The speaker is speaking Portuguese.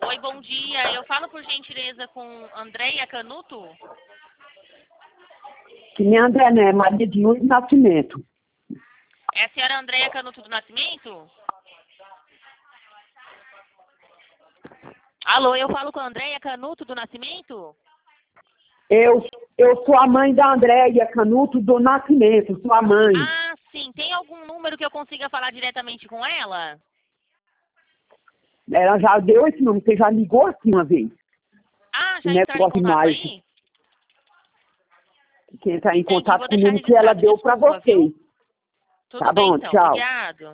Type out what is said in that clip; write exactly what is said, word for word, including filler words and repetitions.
Oi, bom dia. Eu falo por gentileza com Andréia Canuto? Que nem André, né? Maria de Lourdes Nascimento. É a senhora Andréia Canuto do Nascimento? Alô, eu falo com a Andréia Canuto do Nascimento? Eu, eu sou a mãe da Andréia Canuto do Nascimento, sua mãe. Ah, sim. Tem algum número que eu consiga falar diretamente com ela? Ela já deu esse número, você já ligou aqui uma vez. Ah, já O entraram em negócio contato mais. aí? Que entrar em Entendi, contato vou com o deixar número que ela registrado. deu pra Desculpa, vocês. viu? Tudo Tá bem, bom, então. tchau. Obrigado.